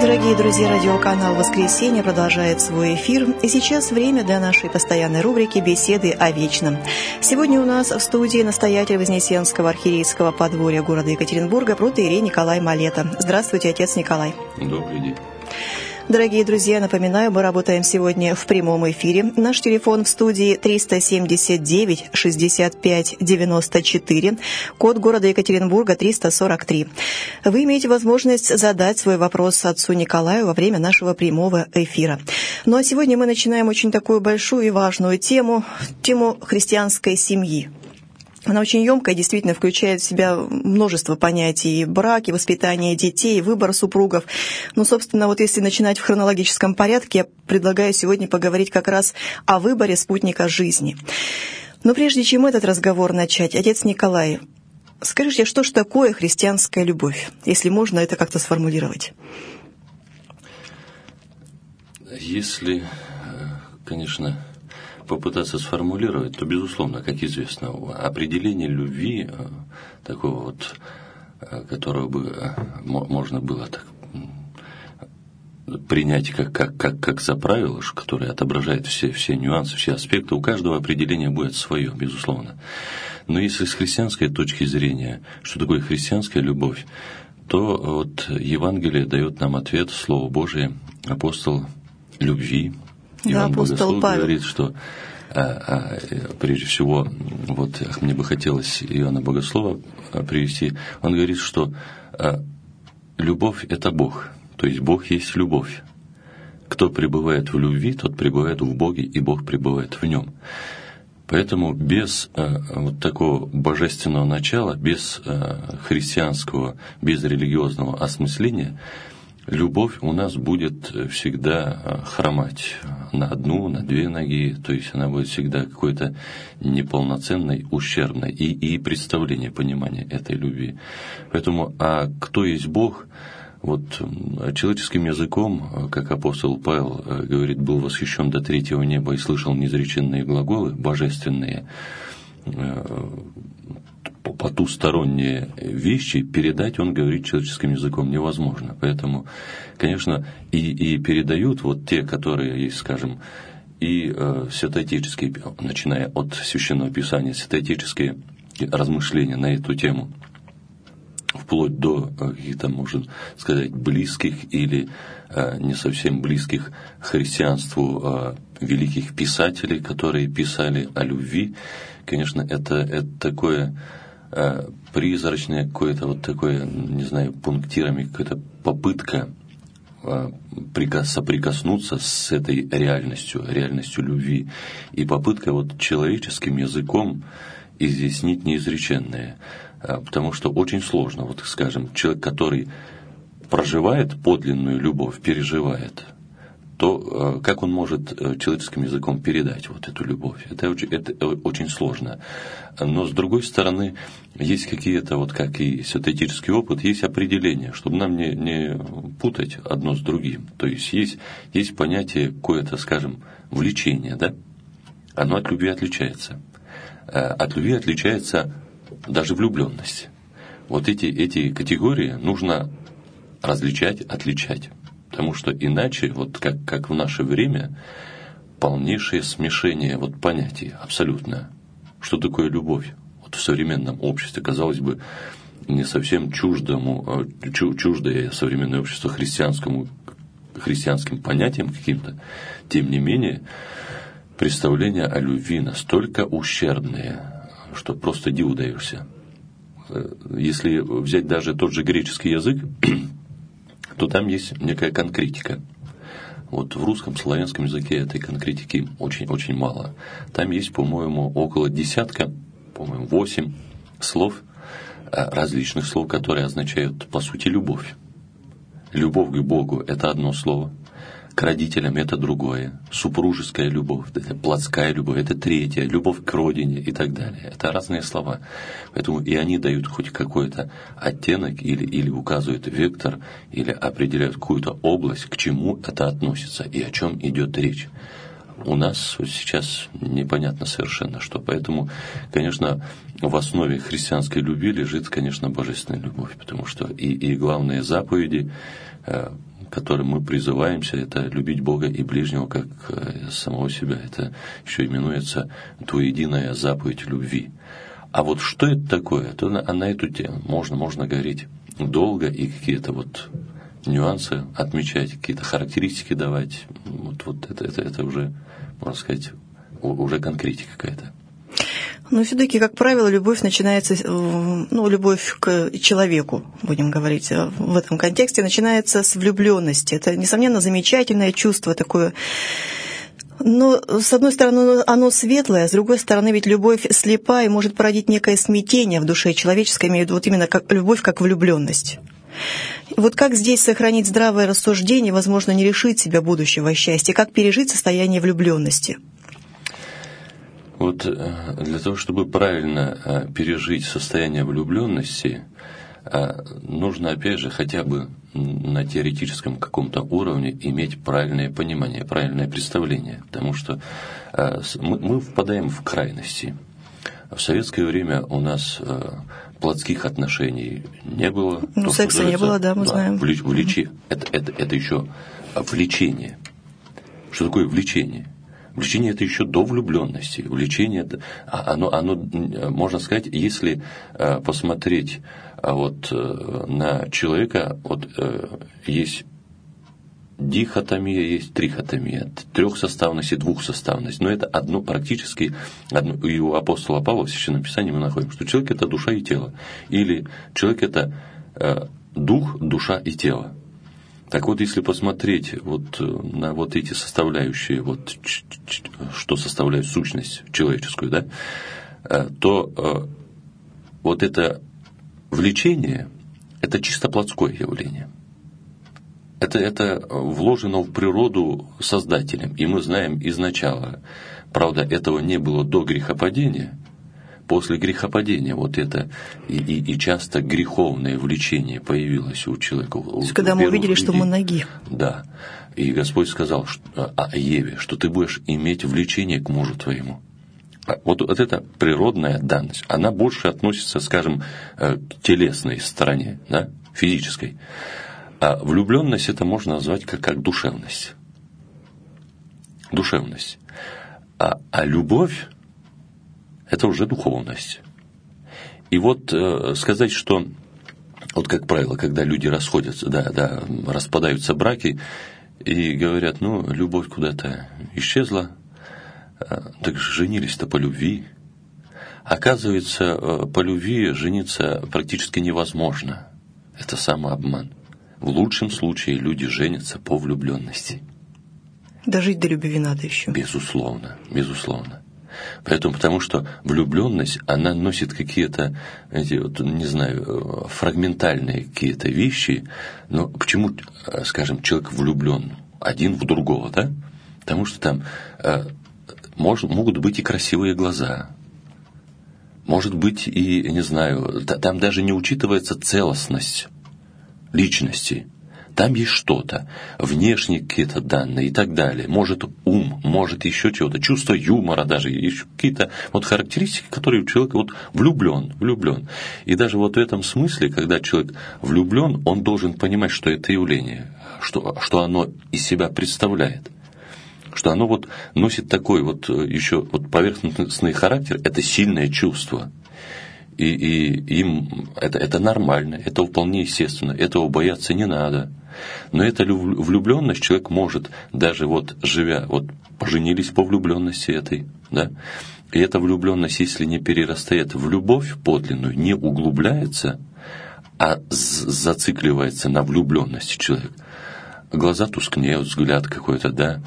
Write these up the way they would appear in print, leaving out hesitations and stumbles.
Дорогие друзья, радиоканал «Воскресенье» продолжает свой эфир. И сейчас время для нашей постоянной рубрики «Беседы о вечном». Сегодня у нас в студии настоятель Вознесенского архиерейского подворья города Екатеринбурга протоиерей Николай Малета. Здравствуйте, отец Николай. Добрый день. Дорогие друзья, напоминаю, мы работаем сегодня в прямом эфире. Наш телефон в студии 379-65-94, код города Екатеринбурга 343. Вы имеете возможность задать свой вопрос отцу Николаю во время нашего прямого эфира. Ну а сегодня мы начинаем очень такую большую и важную тему христианской семьи. Она очень емкая, действительно включает в себя множество понятий: брак, и воспитание детей, выбор супругов. Ну, собственно, вот если начинать в хронологическом порядке, я предлагаю сегодня поговорить как раз о выборе спутника жизни. Но прежде чем этот разговор начать, отец Николай, скажите, что ж такое христианская любовь, если можно это как-то сформулировать? Если, конечно, попытаться сформулировать, то, безусловно, как известно, определение любви, такого вот, которого бы можно было так принять как за правило, которое отображает все нюансы, все аспекты, у каждого определения будет свое, безусловно. Но если с христианской точки зрения, что такое христианская любовь, то вот Евангелие дает нам ответ, Слово Божие, апостол любви, Иоанн Богослов говорит, что прежде всего, вот мне бы хотелось Иоанна Богослова привести, он говорит, что любовь – это Бог, то есть Бог есть любовь. Кто пребывает в любви, тот пребывает в Боге, и Бог пребывает в нем. Поэтому без вот такого божественного начала, без христианского, без религиозного осмысления, любовь у нас будет всегда хромать на одну, на две ноги, то есть она будет всегда какой-то неполноценной, ущербной, и представление, понимание этой любви. Поэтому, кто есть Бог, вот человеческим языком, как апостол Павел говорит, был восхищен до третьего неба и слышал неизреченные глаголы, божественные, потусторонние вещи передать, он говорит, человеческим языком невозможно. Поэтому, конечно, и передают вот те, которые есть, скажем, и святоотеческие, начиная от Священного Писания, святоотеческие размышления на эту тему, вплоть до каких-то, можно сказать, близких или не совсем близких христианству великих писателей, которые писали о любви. Конечно, это такое призрачное какое-то вот такое, не знаю, пунктирами, какая-то попытка соприкоснуться с этой реальностью любви, и попытка вот человеческим языком изъяснить неизреченное, потому что очень сложно, вот скажем, человек, который проживает подлинную любовь, переживает, то как он может человеческим языком передать вот эту любовь? Это очень сложно. Но, с другой стороны, есть какие-то, вот как и святоотеческий опыт, есть определения, чтобы нам не путать одно с другим. То есть есть понятие какое-то, скажем, влечение, да? Оно от любви отличается. От любви отличается даже влюбленность. Вот эти категории нужно различать, отличать. Потому что иначе, вот как в наше время, полнейшее смешение вот понятий, абсолютно. Что такое любовь? Вот в современном обществе, казалось бы, не совсем чуждое современное общество христианским понятиям каким-то, тем не менее, представления о любви настолько ущербные, что просто диву даешься. Если взять даже тот же греческий язык, то там есть некая конкретика. Вот в русском, славянском языке этой конкретики очень-очень мало. Там есть, по-моему, около 10, по-моему, 8 слов, различных слов, которые означают, по сути, любовь. Любовь к Богу – это одно слово, к родителям – это другое, супружеская любовь, это плотская любовь – это третье, любовь к родине и так далее. Это разные слова. Поэтому и они дают хоть какой-то оттенок или указывают вектор, или определяют какую-то область, к чему это относится и о чем идет речь. У нас сейчас непонятно совершенно что. Поэтому, конечно, в основе христианской любви лежит, конечно, божественная любовь, потому что и главные заповеди, которым мы призываемся, это любить Бога и ближнего, как самого себя. Это еще именуется двуединая заповедь любви. А вот что это такое? То на эту тему можно говорить долго и какие-то вот нюансы отмечать, какие-то характеристики давать. Вот это уже, можно сказать, уже конкретика какая-то. Но все-таки, как правило, любовь начинается, любовь к человеку, будем говорить в этом контексте, начинается с влюбленности. Это, несомненно, замечательное чувство такое. Но, с одной стороны, оно светлое, с другой стороны, ведь любовь слепа и может породить некое смятение в душе человеческой, имею в виду вот именно как любовь, как влюбленность. Вот как здесь сохранить здравое рассуждение, возможно, не лишить себя будущего счастья, как пережить состояние влюбленности? Вот для того, чтобы правильно пережить состояние влюбленности, нужно, опять же, хотя бы на теоретическом каком-то уровне иметь правильное понимание, правильное представление. Потому что мы впадаем в крайности. В советское время у нас плотских отношений не было. Секса не было, да, мы знаем. Это еще влечение. Что такое влечение? Влечение – это еще до влюбленности. Влечение – оно, можно сказать, если посмотреть на человека, есть дихотомия, есть трихотомия, трехсоставность и двухсоставность. Но это практически и у апостола Павла в Священном Писании мы находим, что человек – это душа и тело. Или человек – это дух, душа и тело. Так вот, если посмотреть на эти составляющие, что составляют сущность человеческую, да, то это влечение – это чисто плотское явление. Это вложено в природу Создателем. И мы знаем изначала, правда, этого не было до грехопадения. После грехопадения это и часто греховное влечение появилось у человека. Когда мы увидели, что мы ноги. Да. И Господь сказал о Еве, что ты будешь иметь влечение к мужу твоему. Вот это природная данность. Она больше относится, скажем, к телесной стороне, да, физической. А влюбленность это можно назвать как душевность. Душевность. А любовь это уже духовность. И сказать, что, как правило, когда люди расходятся, распадаются браки, и говорят, любовь куда-то исчезла, так же женились-то по любви. Оказывается, по любви жениться практически невозможно. Это самообман. В лучшем случае люди женятся по влюбленности. Дожить до любви надо еще. Безусловно, безусловно. Потому что влюбленность, она носит какие-то, фрагментальные какие-то вещи. Но почему, скажем, человек влюблен один в другого, да? Потому что там могут быть и красивые глаза, может быть и, там даже не учитывается целостность личности. Там есть что-то, внешние какие-то данные и так далее. Может ум, может еще чего-то, чувство юмора даже, еще какие-то характеристики, которые у человека влюблен. И даже в этом смысле, когда человек влюблен, он должен понимать, что это явление, что оно из себя представляет. Что оно носит такой еще поверхностный характер, это сильное чувство. И им это нормально, это вполне естественно, этого бояться не надо. Но эта влюбленность человек может, даже живя, поженились по влюбленности этой, да? И эта влюбленность, если не перерастает в любовь подлинную, не углубляется, а зацикливается на влюбленности человек. Глаза тускнеют, взгляд какой-то, да?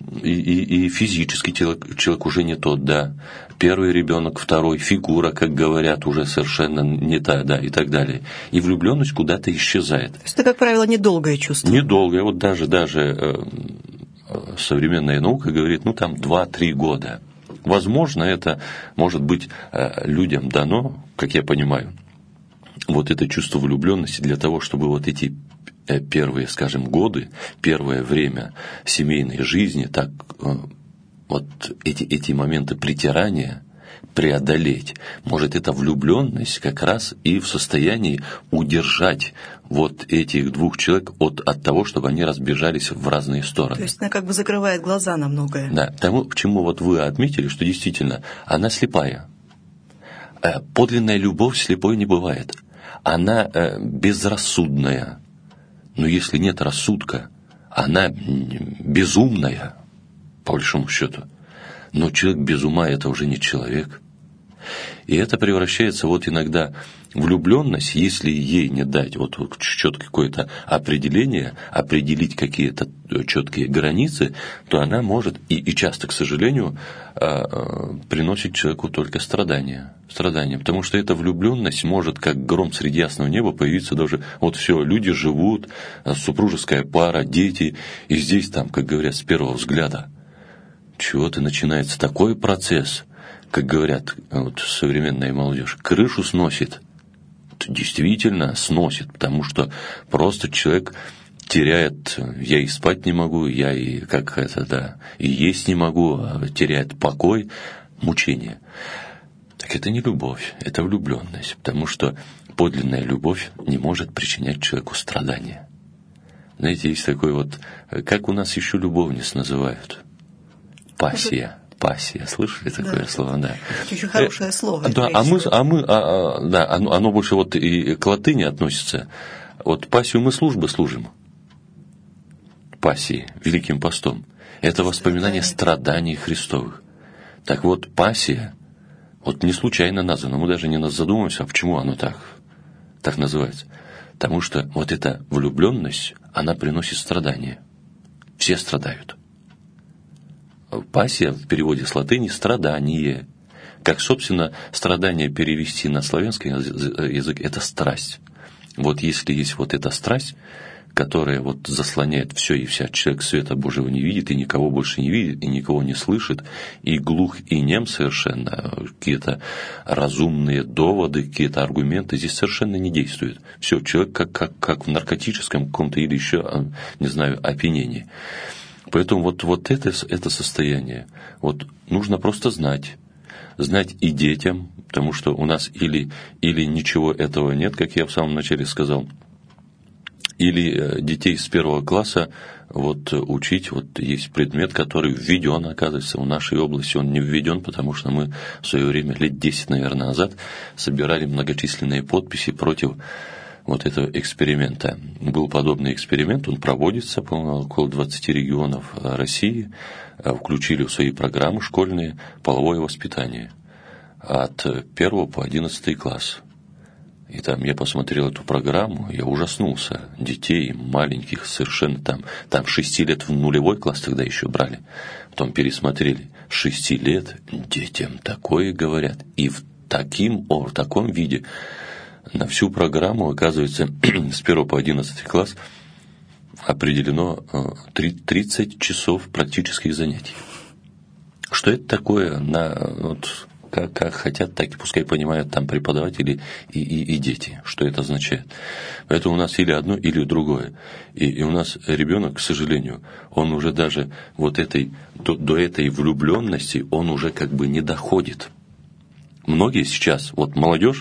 И физически человек уже не тот, да. Первый ребенок, второй, фигура, как говорят, уже совершенно не та, да, и так далее. И влюбленность куда-то исчезает. То есть это, как правило, недолгое чувство. Недолгое. Даже современная наука говорит, 2-3 года. Возможно, это может быть людям дано, как я понимаю, это чувство влюбленности для того, чтобы эти первые, скажем, годы, первое время семейной жизни, так эти моменты притирания, преодолеть. Может, эта влюбленность как раз и в состоянии удержать вот этих двух человек от того, чтобы они разбежались в разные стороны. То есть она как бы закрывает глаза на многое. Да, тому, к чему вот вы отметили, что действительно она слепая. Подлинная любовь слепой не бывает. Она безрассудная. Но если нет рассудка, она безумная, по большому счету. Но человек без ума – это уже не человек. И это превращается вот иногда влюбленность, если ей не дать вот четкое какое-то определение, определить какие-то четкие границы, то она может, и часто, к сожалению, приносит человеку только страдания. Потому что эта влюбленность может, как гром среди ясного неба, появиться даже, вот все, люди живут, супружеская пара, дети, и здесь там, как говорят, с первого взгляда, чего-то начинается такой процесс, как говорят вот, современная молодежь, крышу сносит. Действительно сносит, потому что просто человек теряет, я и спать не могу, я и и есть не могу, теряет покой, мучение. Так это не любовь, это влюбленность, потому что подлинная любовь не может причинять человеку страдания. Знаете, есть такой вот, как у нас еще любовниц называют? Пассия. Пассия, слышали такое слово? Да. Очень хорошее слово. Да, оно больше вот и к латыни относится. Вот пассию мы службы служим. Пассии, Великим постом. Это воспоминание страданий Христовых. Так вот, пассия, вот не случайно названо, мы даже не задумываемся, а почему оно так называется. Потому что вот эта влюбленность, она приносит страдания. Все страдают. Пассия в переводе с латыни «страдание». Как, собственно, страдание перевести на славянский язык – это страсть. Вот если есть вот эта страсть, которая вот заслоняет все и вся, человек света Божьего не видит, и никого больше не видит, и никого не слышит, и глух, и нем совершенно, какие-то разумные доводы, какие-то аргументы здесь совершенно не действуют. Все, человек как в наркотическом каком-то или еще, не знаю, опьянении. Поэтому вот это состояние вот нужно просто знать и детям, потому что у нас или ничего этого нет, как я в самом начале сказал, или детей с 1 класса вот учить, вот есть предмет, который введен, оказывается, в нашей области, он не введен, потому что мы в свое время, лет 10, наверное, назад, собирали многочисленные подписи против вот этого эксперимента. Был подобный эксперимент, он проводится, по-моему, около 20 регионов России, включили в свои программы школьные половое воспитание от 1 по 11 класс. И там я посмотрел эту программу, я ужаснулся. Детей маленьких совершенно там 6 лет в нулевой класс тогда еще брали. Потом пересмотрели. 6 лет детям такое говорят. И в таком виде. На всю программу, оказывается, с 1 по 11 класс определено 30 часов практических занятий. Что это такое, как хотят, так и пускай понимают там преподаватели и дети, что это означает. Поэтому у нас или одно, или другое. И у нас ребенок, к сожалению, он уже даже вот до этой влюбленности, он уже как бы не доходит. Многие сейчас, вот молодежь,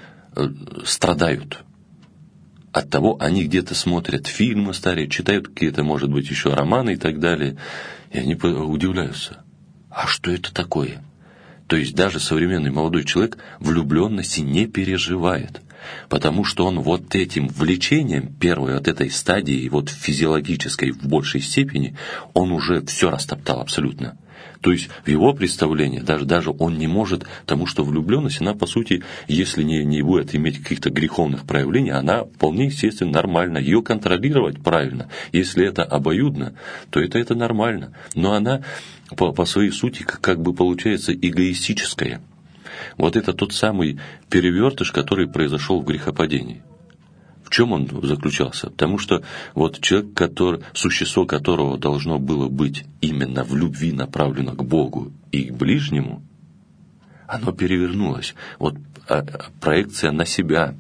страдают от того, они где-то смотрят фильмы старые, читают какие-то, может быть, еще романы и так далее, и они удивляются. А что это такое? То есть даже современный молодой человек влюбленности не переживает, потому что он вот этим влечением, первой от этой стадии, вот физиологической в большей степени, он уже все растоптал абсолютно. То есть в его представлении даже он не может, потому что влюбленность, она по сути, если не будет иметь каких-то греховных проявлений, она вполне естественно нормальна. Ее контролировать правильно. Если это обоюдно, то это нормально. Но она по своей сути как бы получается эгоистическая. Вот это тот самый перевертыш, который произошел в грехопадении. В чем он заключался? Потому что вот человек, существо которого должно было быть именно в любви направлено к Богу и к ближнему, оно перевернулось. Вот проекция на себя.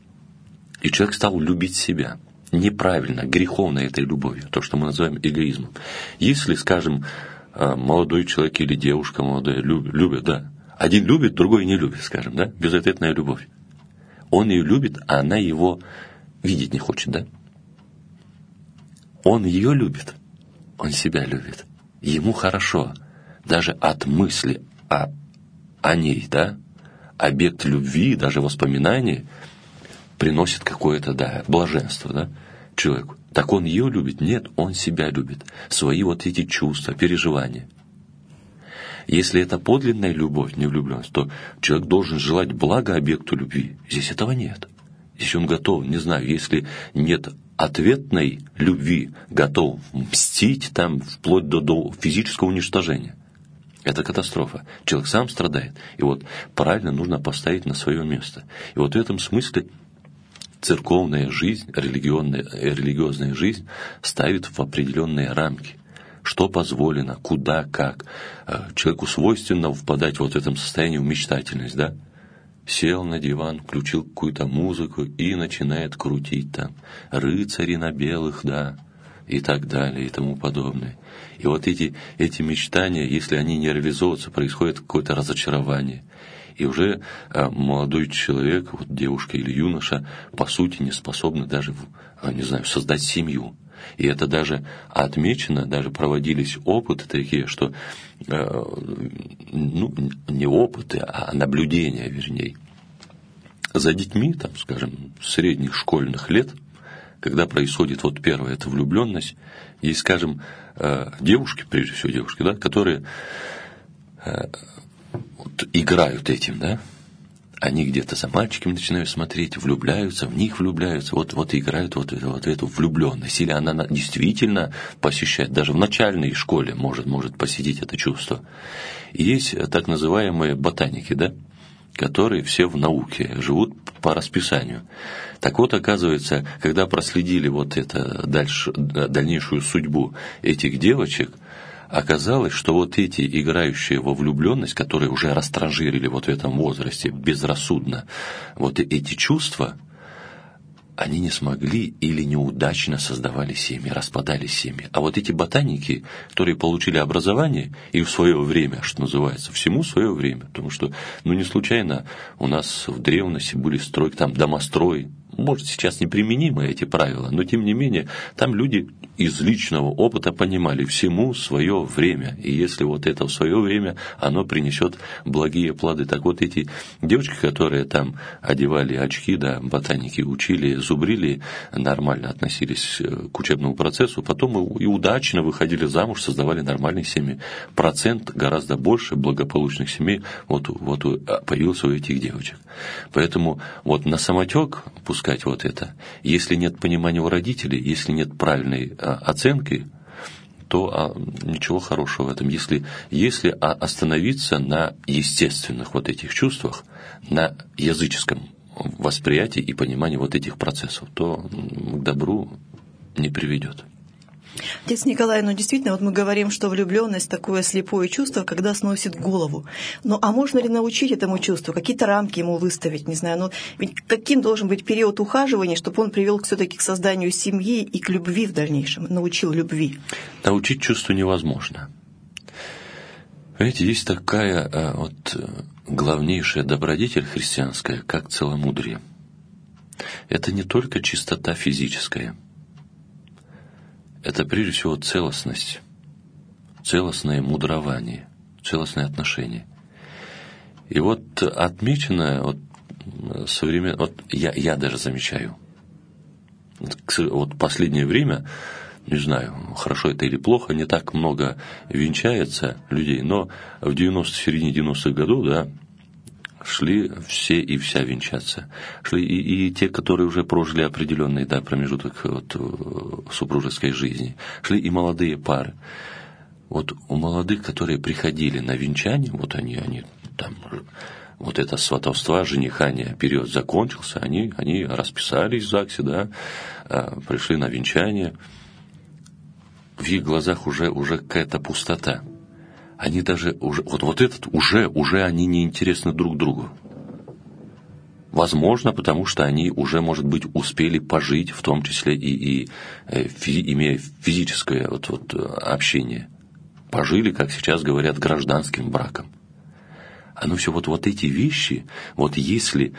И человек стал любить себя. Неправильно, греховно этой любовью. То, что мы называем эгоизмом. Если, скажем, молодой человек или девушка молодая любят, да, Один любит, другой не любит, скажем, да? Безответная любовь. Он ее любит, а она его видеть не хочет, да? Он ее любит, он себя любит. Ему хорошо. Даже от мысли о ней, да? Объект любви, даже воспоминания приносит какое-то, да, блаженство, да, человеку. Так он ее любит? Нет, он себя любит. Свои вот эти чувства, переживания. Если это подлинная любовь, не влюбленность, то человек должен желать блага объекту любви. Здесь этого нет. Здесь он готов, не знаю, если нет ответной любви, готов мстить там вплоть до физического уничтожения. Это катастрофа. Человек сам страдает. И вот правильно нужно поставить на свое место. И вот в этом смысле церковная жизнь, религиозная жизнь ставит в определенные рамки. Что позволено, куда, как. Человеку свойственно впадать вот в этом состоянии в мечтательность, да? Сел на диван, включил какую-то музыку и начинает крутить там рыцари на белых, да, и так далее, и тому подобное. И вот эти мечтания, если они не реализуются, происходит какое-то разочарование. И уже молодой человек, вот девушка или юноша, по сути не способны даже, не знаю, создать семью. И это даже отмечено, даже проводились опыты такие, что, не опыты, а наблюдения, вернее, за детьми, там, скажем, средних школьных лет, когда происходит вот первая эта влюбленность, есть, скажем, девушки, прежде всего девушки, да, которые вот играют этим, да, они где-то за мальчиками начинают смотреть, влюбляются, в них влюбляются, вот играют вот эту влюбленность. Или она действительно посещает, даже в начальной школе может посетить это чувство. И есть так называемые ботаники, да, которые все в науке, живут по расписанию. Так вот, оказывается, когда проследили вот это дальнейшую судьбу этих девочек, оказалось, что вот эти играющие во влюбленность, которые уже растранжирили вот в этом возрасте безрассудно, вот эти чувства, они не смогли или неудачно создавали семьи, распадались семьи. А вот эти ботаники, которые получили образование, и в свое время, что называется, всему свое время, потому что, не случайно у нас в древности были стройки, там домострой. Может, сейчас неприменимы эти правила, но тем не менее, там люди из личного опыта понимали всему свое время. И если вот это в свое время, оно принесет благие плоды. Так вот эти девочки, которые там одевали очки, да, ботаники учили, зубрили, нормально относились к учебному процессу, потом и удачно выходили замуж, создавали нормальные семьи. Процент гораздо больше благополучных семей вот появился у этих девочек. Поэтому вот на самотек пускать вот это, если нет понимания у родителей, если нет правильной оценки, то ничего хорошего в этом. Если остановиться на естественных вот этих чувствах, на языческом восприятии и понимании вот этих процессов, то к добру не приведет. Отец Николай, действительно, вот мы говорим, что влюбленность такое слепое чувство, когда сносит голову. А можно ли научить этому чувству, какие-то рамки ему выставить, не знаю, ведь каким должен быть период ухаживания, чтобы он привел все-таки к созданию семьи и к любви в дальнейшем, научил любви? Научить чувству невозможно. Видите, есть такая главнейшая добродетель христианская, как целомудрие. Это не только чистота физическая. Это прежде всего целостность, целостное мудрование, целостное отношение. И вот отмечено современно, я даже замечаю, вот последнее время, не знаю, хорошо это или плохо, не так много венчается людей, но в середине 90-х годов, да, шли все и вся венчаться. Шли и те, которые уже прожили определенный промежуток супружеской жизни. Шли и молодые пары. Вот у молодых, которые приходили на венчание, вот они там, вот это сватовство, женихание, период закончился, они расписались в ЗАГСе, да, пришли на венчание. В их глазах уже какая-то пустота. Они даже уже они не интересны друг другу. Возможно, потому что они уже, может быть, успели пожить, в том числе имея физическое общение. Пожили, как сейчас говорят, гражданским браком. оно все вот эти вещи, вот если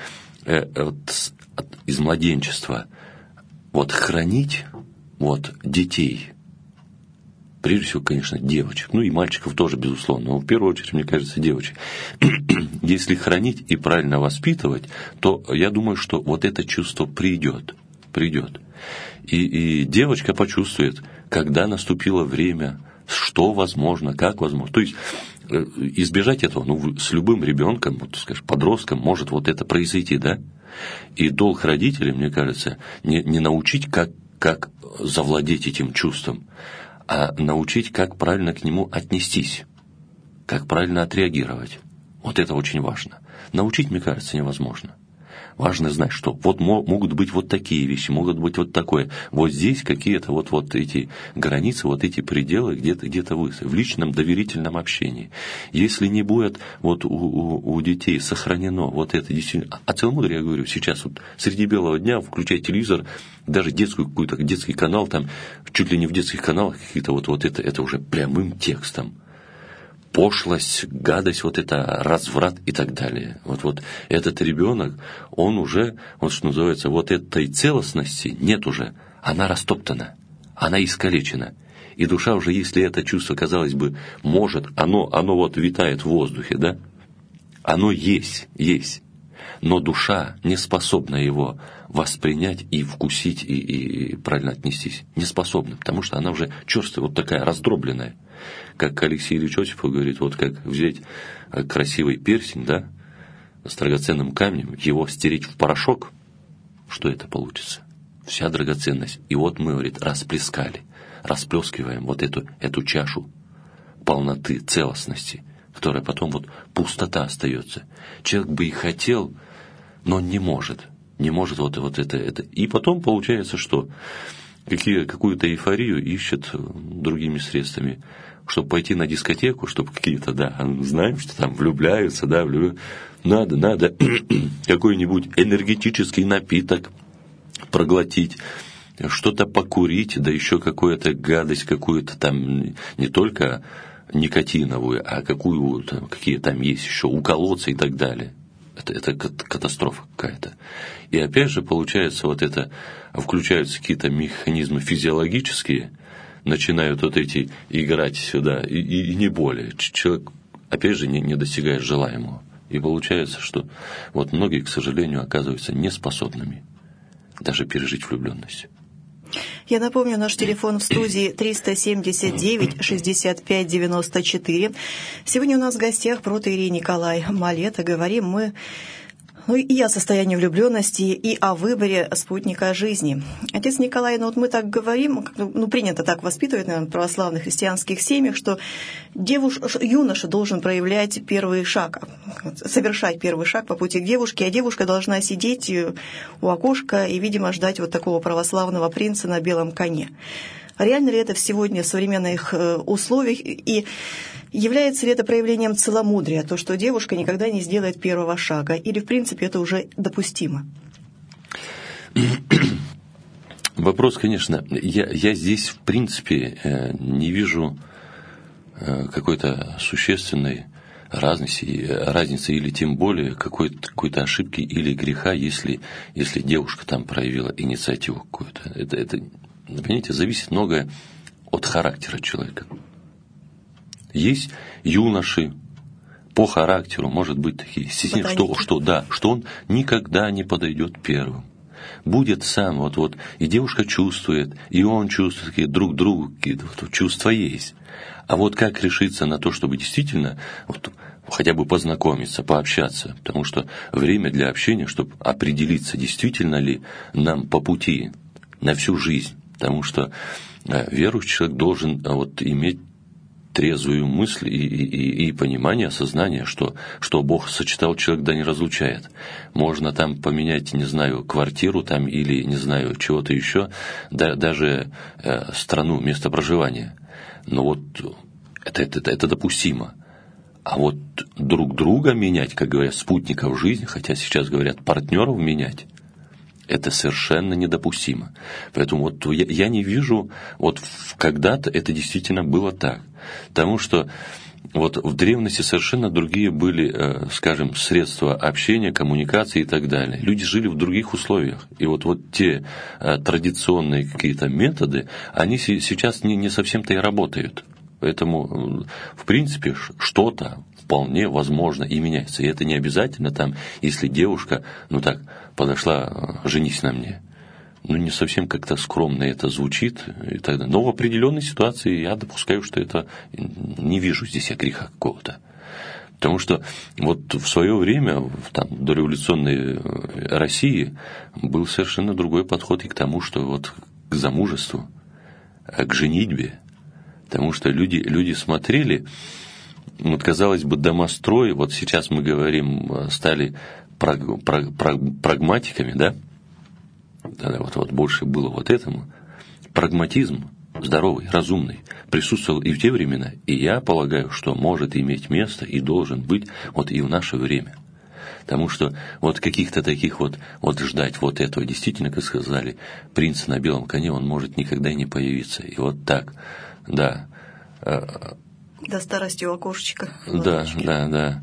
из младенчества вот хранить вот детей, прежде всего, конечно, девочек, ну и мальчиков тоже, безусловно, но в первую очередь, мне кажется, девочек. Если хранить и правильно воспитывать, то я думаю, что вот это чувство придет. И девочка почувствует, когда наступило время, что возможно, как возможно. То есть избежать этого, с любым ребенком, вот, скажем, подростком может вот это произойти, да? И долг родителей, мне кажется, не научить, как завладеть этим чувством, а научить, как правильно к нему отнестись, как правильно отреагировать. Вот это очень важно. Научить, мне кажется, невозможно. Важно знать, что вот могут быть вот такие вещи, могут быть вот такое. Вот здесь какие-то вот эти границы, вот эти пределы где-то в личном доверительном общении. Если не будет вот у детей сохранено вот это действительно... А целомудрие, я говорю, сейчас вот среди белого дня включать телевизор, даже детский канал, там чуть ли не в детских каналах какие-то вот это уже прямым текстом. Пошлость, гадость, вот это разврат и так далее. Вот этот ребенок, он уже, вот что называется, вот этой целостности нет уже. Она растоптана, она искалечена. И душа уже, если это чувство, казалось бы, может, оно вот витает в воздухе, да? Оно есть. Но душа не способна его воспринять и вкусить, и правильно отнестись. Не способна, потому что она уже черствая, вот такая раздробленная. Как Алексей Ильич Осипов говорит, вот как взять красивый перстень, да, с драгоценным камнем, его стереть в порошок, что это получится? Вся драгоценность. И вот мы, говорит, расплескиваем вот эту чашу полноты, целостности, которая потом вот пустота остается. Человек бы и хотел, но он не может вот это. И потом получается, что какую-то эйфорию ищет другими средствами, чтобы пойти на дискотеку, чтобы какие-то, знаем, что там влюбляются, надо какой-нибудь энергетический напиток проглотить, что-то покурить, да еще какую-то гадость, какую-то там не только никотиновую, а какие там есть еще, уколоться и так далее. Это катастрофа какая-то. И опять же, получается, вот это, включаются какие-то механизмы физиологические, начинают вот эти играть сюда, и не более. Человек, опять же, не достигает желаемого. И получается, что вот многие, к сожалению, оказываются неспособными даже пережить влюбленность. Я напомню, наш телефон в студии 379-65-94. Сегодня у нас в гостях протоиерей Николай Малета. Говорим мы и о состоянии влюбленности, и о выборе спутника жизни. Отец Николай, вот мы так говорим, принято так воспитывать, наверное, в православных христианских семьях, что юноша должен проявлять первый шаг, совершать первый шаг по пути к девушке, а девушка должна сидеть у окошка и, видимо, ждать вот такого православного принца на белом коне. Реально ли это сегодня в современных условиях, и является ли это проявлением целомудрия, то, что девушка никогда не сделает первого шага, или, в принципе, это уже допустимо? Вопрос, конечно, я здесь, в принципе, не вижу какой-то существенной разницы или тем более какой-то ошибки или греха, если девушка там проявила инициативу какую-то. Это, понимаете, зависит многое от характера человека. Есть юноши по характеру, может быть, такие, что он никогда не подойдет первым. Будет сам, и девушка чувствует, и он чувствует, такие друг другу какие-то чувства есть. А вот как решиться на то, чтобы действительно хотя бы познакомиться, пообщаться, потому что время для общения, чтобы определиться, действительно ли нам по пути на всю жизнь. Потому что верующий человек должен иметь трезвую мысль и понимание, осознание, что Бог сочетал, человек да не разлучает. Можно там поменять, не знаю, квартиру там или, не знаю, чего-то еще, даже страну, место проживания. Но это допустимо. А друг друга менять, как говорят, спутников жизни, хотя сейчас говорят партнеров менять, это совершенно недопустимо. Поэтому я не вижу, когда-то это действительно было так. Потому что вот в древности совершенно другие были, скажем, средства общения, коммуникации и так далее. Люди жили в других условиях. И вот те традиционные какие-то методы, они сейчас не совсем-то и работают. Поэтому, в принципе, что-то вполне возможно и меняется. И это не обязательно там, если девушка, подошла, женись на мне. Не совсем как-то скромно это звучит и так далее. Но в определенной ситуации я допускаю, что это не вижу здесь я греха какого-то. Потому что вот в свое время, в дореволюционной России, был совершенно другой подход и к тому, что вот к замужеству, к женитьбе. Потому что люди смотрели, казалось бы, домострой, вот сейчас мы говорим, стали прагматиками, да? Тогда вот больше было вот этому. Прагматизм здоровый, разумный присутствовал и в те времена, и я полагаю, что может иметь место и должен быть вот и в наше время. Потому что вот каких-то таких вот ждать вот этого, действительно, как сказали, принца на белом коне, он может никогда и не появиться. И вот так, да. До старости у окошечка. Да.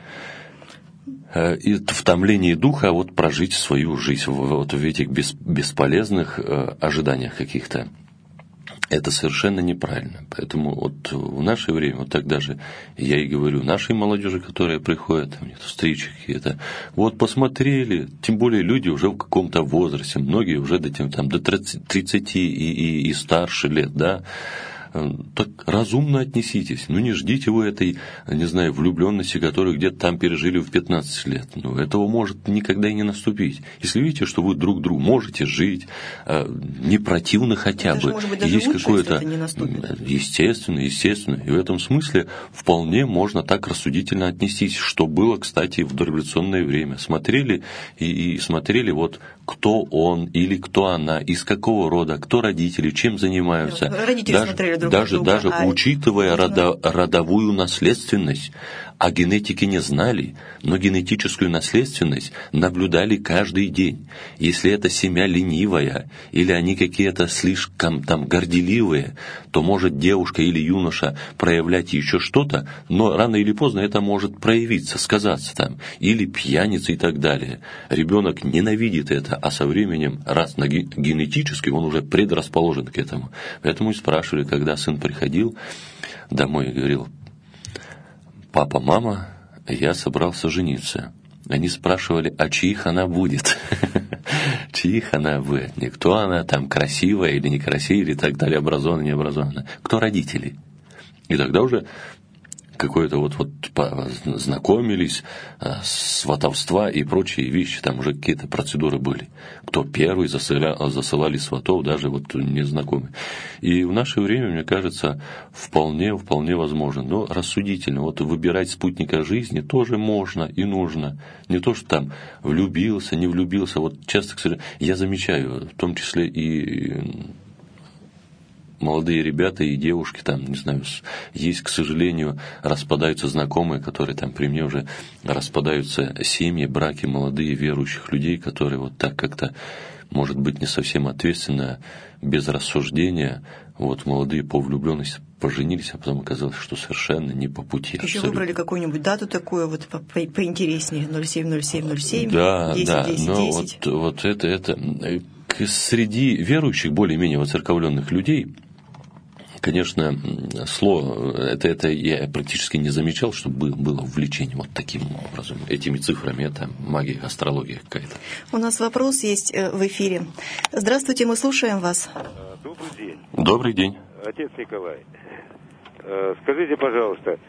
И в томлении духа прожить свою жизнь в этих бесполезных ожиданиях каких-то. Это совершенно неправильно. Поэтому в наше время, тогда же я и говорю нашей молодежи, которая приходит, встречи какие-то, посмотрели, тем более люди уже в каком-то возрасте, многие уже до 30 и старше лет, да, так разумно отнеситесь. Не ждите вы этой, влюбленности, которую где-то там пережили в 15 лет. Этого может никогда и не наступить. Если видите, что вы друг другу можете жить, не противно хотя бы. Может быть, даже есть лучше, какое-то, если это не наступит. Естественно. И в этом смысле вполне можно так рассудительно отнестись, что было, кстати, в дореволюционное время. Смотрели и смотрели, кто он или кто она, из какого рода, кто родители, чем занимаются. Родители смотрели даже учитывая родовую наследственность, о генетике не знали, но генетическую наследственность наблюдали каждый день. Если эта семья ленивая, или они какие-то слишком горделивые, то может девушка или юноша проявлять еще что-то, но рано или поздно это может проявиться, сказаться или пьяница и так далее. Ребенок ненавидит это, а со временем, раз генетически, он уже предрасположен к этому. Поэтому и спрашивали, когда сын приходил домой и говорил: папа, мама, я собрался жениться. Они спрашивали, а чьих она будет? Чьих она будет? Не кто она, красивая или некрасивая, или так далее, образованная, необразованная. Кто родители? И тогда уже какое-то знакомились, сватовства и прочие вещи, там уже какие-то процедуры были. Кто первый засылали сватов, даже незнакомые. И в наше время, мне кажется, вполне возможно. Но рассудительно. Выбирать спутника жизни тоже можно и нужно. Не то, что влюбился, не влюбился. Часто, к сожалению, я замечаю, в том числе и молодые ребята и девушки, есть, к сожалению, распадаются знакомые, которые при мне уже распадаются семьи, браки, молодые верующих людей, которые так как-то, может быть, не совсем ответственно, без рассуждения, молодые по влюбленности поженились, а потом оказалось, что совершенно не по пути. Еще абсолютно. Выбрали какую-нибудь дату такую поинтереснее, 070707, да, 10, да, 10, но 10. Это среди верующих, более-менее церковленных людей, конечно, это я практически не замечал, чтобы было увлечение таким образом, этими цифрами, это магия, астрология какая-то. У нас вопрос есть в эфире. Здравствуйте, мы слушаем вас. Добрый день. Добрый день. Отец Николай, скажите, пожалуйста,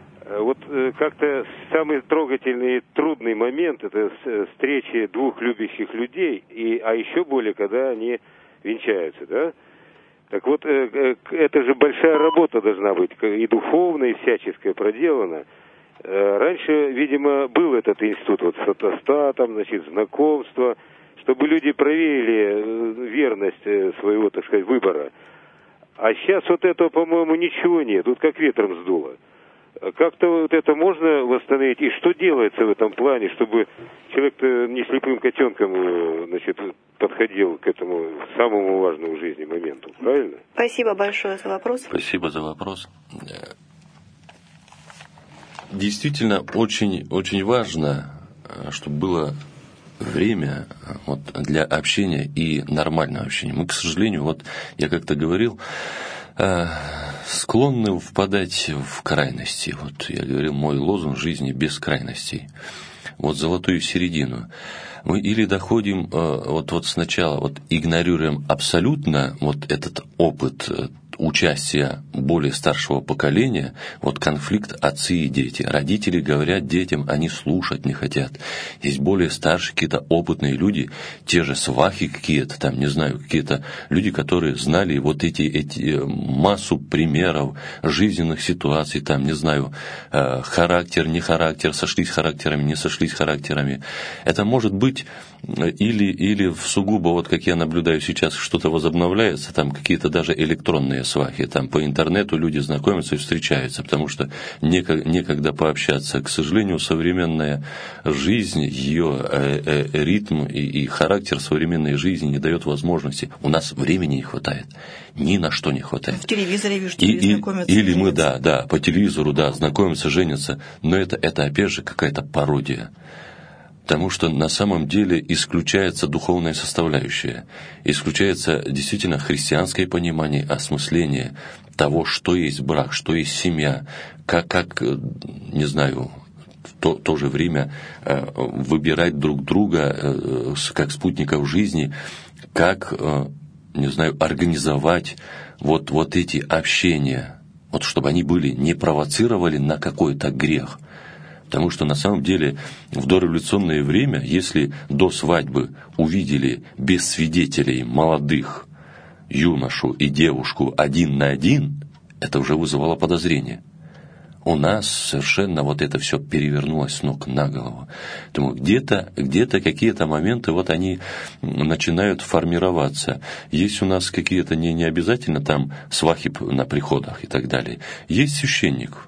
как-то самый трогательный и трудный момент — это встреча двух любящих людей, а еще более, когда они венчаются, да? Так это же большая работа должна быть, и духовная, и всяческая проделана. Раньше, видимо, был этот институт, фотостатом, знакомство, чтобы люди проверили верность своего, выбора. А сейчас этого, по-моему, ничего нет, как ветром сдуло. Как-то это можно восстановить? И что делается в этом плане, чтобы человек-то не слепым котенком, подходил к этому самому важному в жизни моменту, правильно? Спасибо большое за вопрос. Спасибо за вопрос. Действительно, очень, очень важно, чтобы было время вот, для общения и нормального общения. Мы, к сожалению, вот я как-то говорил, склонны впадать в крайности. Вот я говорил, мой лозунг жизни без крайностей. Вот золотую середину. Мы или доходим вот сначала, вот игнорируем абсолютно вот этот опыт участия более старшего поколения, вот конфликт отцы и дети. Родители говорят детям, они слушать не хотят. Есть более старшие какие-то опытные люди, те же свахи какие-то, там, не знаю, какие-то люди, которые знали вот эти массу примеров жизненных ситуаций, там, не знаю, характер, не характер, сошлись характерами, не сошлись характерами. Это может быть или в сугубо, вот как я наблюдаю сейчас, что-то возобновляется, там какие-то даже электронные свахи, там по интернету люди знакомятся и встречаются, потому что некогда пообщаться. К сожалению, современная жизнь, ее ритм и характер современной жизни не дает возможности. У нас времени не хватает, ни на что не хватает. В телевизоре вижу, знакомятся. Или мы, да, по телевизору, да, знакомятся, женятся, но это опять же какая-то пародия. Потому что на самом деле исключается духовная составляющая, исключается действительно христианское понимание, осмысление того, что есть брак, что есть семья, как не знаю, в то же время выбирать друг друга как спутников жизни, как, не знаю, организовать вот эти общения, вот чтобы они не провоцировали на какой-то грех. Потому что на самом деле в дореволюционное время, если до свадьбы увидели без свидетелей молодых юношу и девушку один на один, это уже вызывало подозрение. У нас совершенно вот это все перевернулось с ног на голову. Поэтому где-то какие-то моменты вот они начинают формироваться. Есть у нас какие-то не обязательно там свахи на приходах и так далее. Есть священник,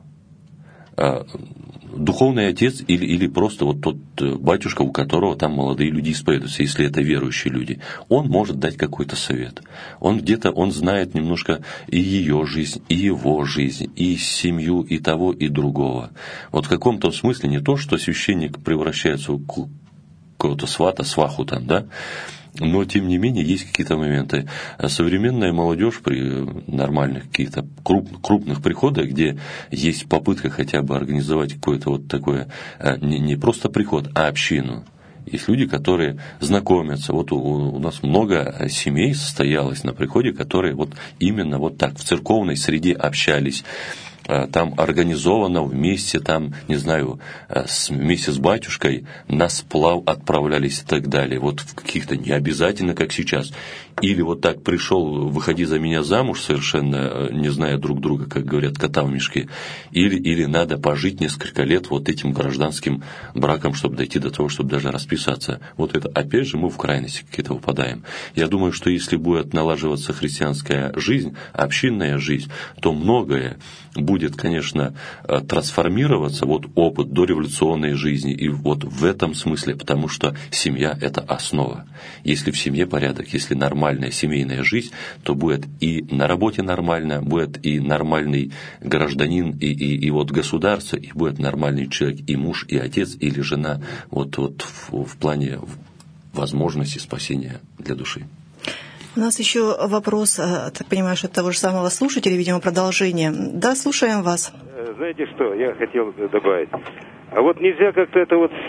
духовный отец или просто вот тот батюшка, у которого там молодые люди исповедуются, если это верующие люди, он может дать какой-то совет. Он знает немножко и ее жизнь, и его жизнь, и семью, и того, и другого. Вот в каком-то смысле не то, что священник превращается в какого-то свата, сваху там, да, но, тем не менее, есть какие-то моменты. Современная молодежь при нормальных каких-то крупных приходах, где есть попытка хотя бы организовать какое-то вот такое, не просто приход, а общину. Есть люди, которые знакомятся. Вот у нас много семей состоялось на приходе, которые вот именно вот так в церковной среде общались. Там организованно вместе, там, не знаю, вместе с батюшкой на сплав отправлялись и так далее. Вот в каких-то не обязательно, как сейчас. Или вот так пришел, выходи за меня замуж, совершенно не зная друг друга, как говорят, кота в мешке. Или надо пожить несколько лет вот этим гражданским браком, чтобы дойти до того, чтобы даже расписаться. Вот это, опять же, мы в крайности какие-то выпадаем. Я думаю, что если будет налаживаться христианская жизнь, общинная жизнь, то многое будет, конечно, трансформироваться, вот опыт дореволюционной жизни, и вот в этом смысле, потому что семья – это основа. Если в семье порядок, если нормальная семейная жизнь, то будет и на работе нормально, будет и нормальный гражданин, и вот государство, и будет нормальный человек, и муж, и отец, или жена, вот в плане возможности спасения для души. У нас еще вопрос, так понимаю, что от того же самого слушателя, видимо, продолжение. Да, слушаем вас. Знаете что, я хотел добавить. А вот нельзя как-то это вот,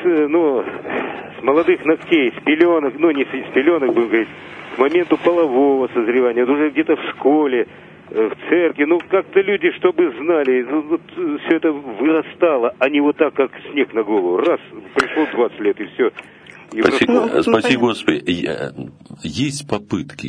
с молодых ногтей, с пеленок, не с пеленок, будем говорить, к моменту полового созревания, уже где-то в школе, в церкви, как-то люди, чтобы знали, вот все это вырастало, а не вот так, как снег на голову. Раз, пришло 20 лет, и все. Спаси Господи. Есть попытки.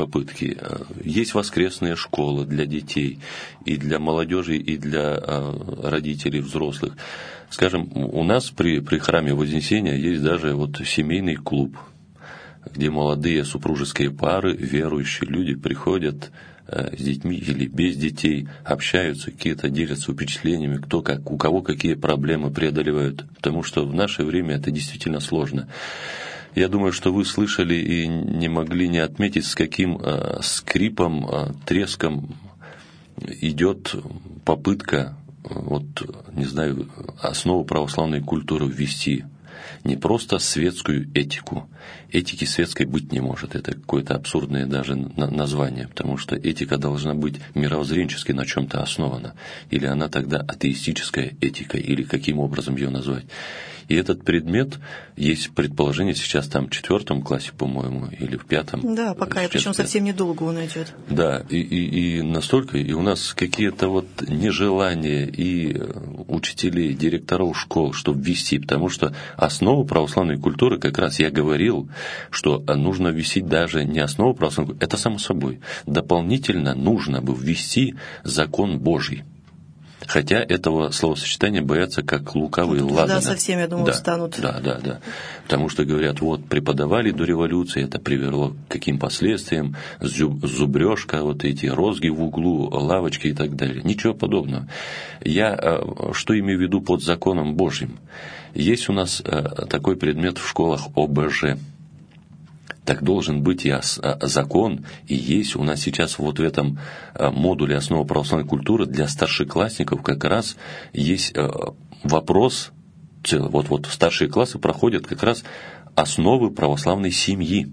Есть воскресные школы для детей, и для молодежи, и для родителей, взрослых. Скажем, у нас при храме Вознесения есть даже вот семейный клуб, где молодые супружеские пары, верующие люди приходят с детьми или без детей, общаются, какие-то делятся впечатлениями, кто как, у кого какие проблемы преодолевают. Потому что в наше время это действительно сложно. Я думаю, что вы слышали и не могли не отметить, с каким скрипом, треском идет попытка вот, не знаю, основу православной культуры ввести. Не просто светскую этику. Этики светской быть не может. Это какое-то абсурдное даже название, потому что этика должна быть мировоззренчески на чем-то основана. Или она тогда атеистическая этика, или каким образом ее назвать. И этот предмет, есть предположение, сейчас там в 4 классе, по-моему, или в 5. Да, пока, и причем совсем недолго он идет. Да, и настолько, и у нас какие-то вот нежелания и учителей, директоров школ, чтобы ввести, потому что основу православной культуры, как раз я говорил, что нужно ввести даже не основу православной культуры, это само собой. Дополнительно нужно бы ввести закон Божий. Хотя этого словосочетания боятся как лукавые ладаны. Да, совсем, я думаю, станут. Да. Потому что говорят, вот преподавали до революции, это привело к каким последствиям, зубрежка, вот эти розги в углу, лавочки и так далее. Ничего подобного. Я что имею в виду под законом Божьим? Есть у нас такой предмет в школах ОБЖ. Так должен быть и закон, и есть у нас сейчас вот в этом модуле «Основа православной культуры» для старшеклассников как раз есть вопрос, вот старшие классы проходят как раз основы православной семьи.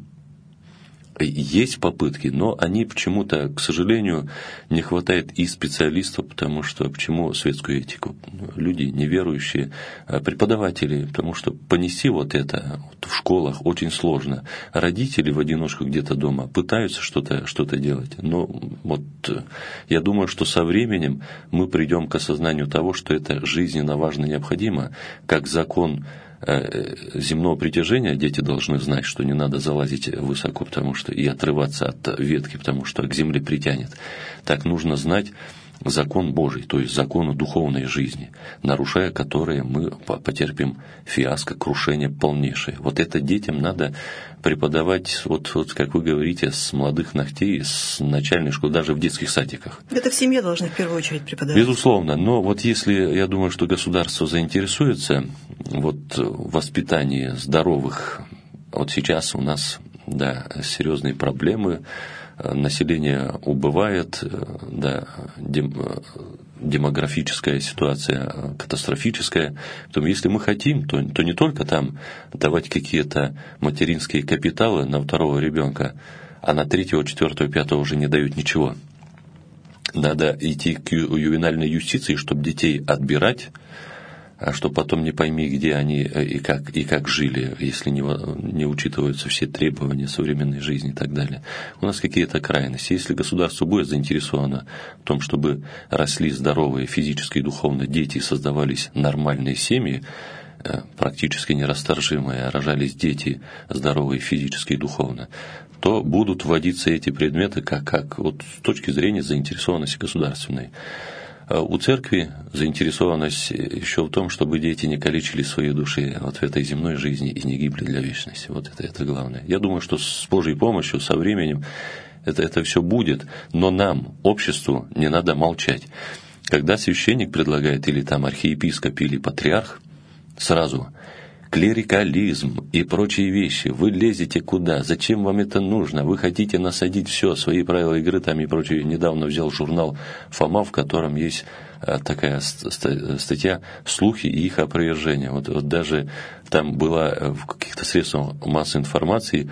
Есть попытки, но они почему-то, к сожалению, не хватает и специалистов, потому что почему светскую этику? Люди неверующие, преподаватели, потому что понести вот это в школах очень сложно. Родители в одиночку где-то дома пытаются что-то делать, но вот я думаю, что со временем мы придем к осознанию того, что это жизненно важно и необходимо, как закон земного притяжения. Дети должны знать, что не надо залазить высоко, потому что и отрываться от ветки, потому что к земле притянет. Так нужно знать закон Божий, то есть закону духовной жизни, нарушая которые мы потерпим фиаско, крушение полнейшее. Вот это детям надо преподавать, вот как вы говорите, с молодых ногтей, с начальной школы, даже в детских садиках. Это в семье должны в первую очередь преподавать. Безусловно, но вот если, я думаю, что государство заинтересуется вот в воспитании здоровых, вот сейчас у нас, да, серьезные проблемы, население убывает, да, демографическая ситуация катастрофическая. Поэтому если мы хотим, то не только там давать какие-то материнские капиталы на 2-го ребенка, а на 3-го, 4-го, 5-го уже не дают ничего. Надо идти к ювенальной юстиции, чтобы детей отбирать, а что потом не пойми, где они и как жили, если не учитываются все требования современной жизни и так далее. У нас какие-то крайности. Если государство будет заинтересовано в том, чтобы росли здоровые физически и духовно дети и создавались нормальные семьи, практически нерасторжимые, рожались дети здоровые физически и духовно, то будут вводиться эти предметы как вот с точки зрения заинтересованности государственной. У церкви заинтересованность еще в том, чтобы дети не калечили свои души вот в этой земной жизни и не гибли для вечности. Вот это главное. Я думаю, что с Божьей помощью, со временем это все будет, но нам, обществу, не надо молчать. Когда священник предлагает, или там архиепископ, или патриарх, сразу клерикализм и прочие вещи. Вы лезете куда? Зачем вам это нужно? Вы хотите насадить все, свои правила игры там и прочее. Недавно взял журнал «Фома», в котором есть такая статья «Слухи и их опровержение». Вот даже там была в каких-то средствах массовой информации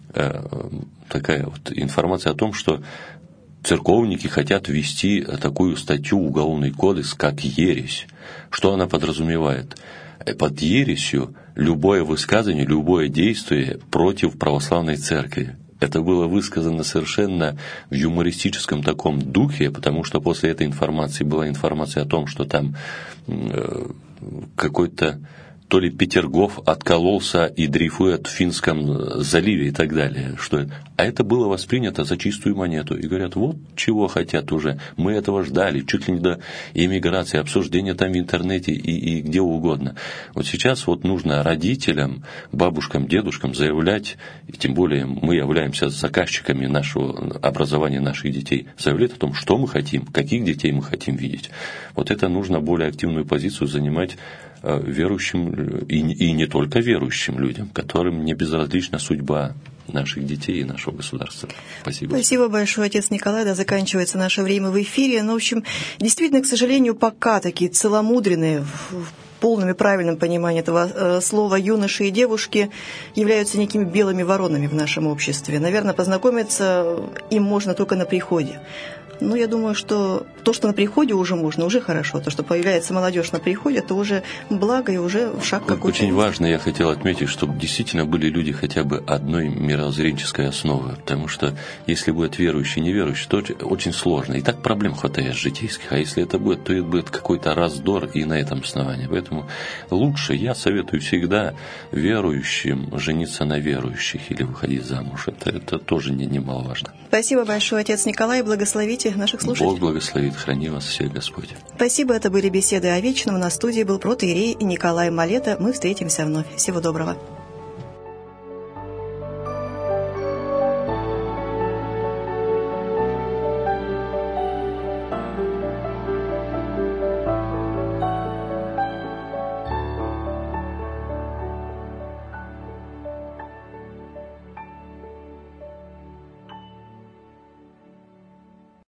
такая вот информация о том, что церковники хотят ввести такую статью «Уголовный кодекс», как ересь. Что она подразумевает? Под ересью любое высказывание, любое действие против православной церкви. Это было высказано совершенно в юмористическом таком духе, потому что после этой информации была информация о том, что там какой-то то ли Петергоф откололся и дрейфует в Финском заливе и так далее. А это было воспринято за чистую монету. И говорят, вот чего хотят уже. Мы этого ждали, чуть ли не до эмиграции, обсуждения там в интернете и где угодно. Вот сейчас вот нужно родителям, бабушкам, дедушкам заявлять, и тем более мы являемся заказчиками нашего образования наших детей, заявлять о том, что мы хотим, каких детей мы хотим видеть. Вот это нужно более активную позицию занимать верующим и не только верующим людям, которым не безразлична судьба наших детей и нашего государства. Спасибо. Спасибо большое, отец Николай. Да, заканчивается наше время в эфире. Но, в общем, действительно, к сожалению, пока такие целомудренные, в полном и правильном понимании этого слова, юноши и девушки являются некими белыми воронами в нашем обществе. Наверное, познакомиться им можно только на приходе. Но я думаю, что то, что на приходе уже можно, уже хорошо. То, что появляется молодежь на приходе, это уже благо и уже шаг какой-то. Очень важно, я хотел отметить, чтобы действительно были люди хотя бы одной мировоззренческой основы. Потому что если будет верующий и неверующий, то очень сложно. И так проблем хватает житейских. А если это будет, то это будет какой-то раздор и на этом основании. Поэтому лучше, я советую всегда верующим жениться на верующих или выходить замуж. Это тоже немаловажно. Спасибо большое, отец Николай. Благословите наших слушателей. Бог благословит, храни вас всех Господь. Спасибо, это были беседы о вечном. На студии был протоиерей Николай Малета. Мы встретимся вновь. Всего доброго.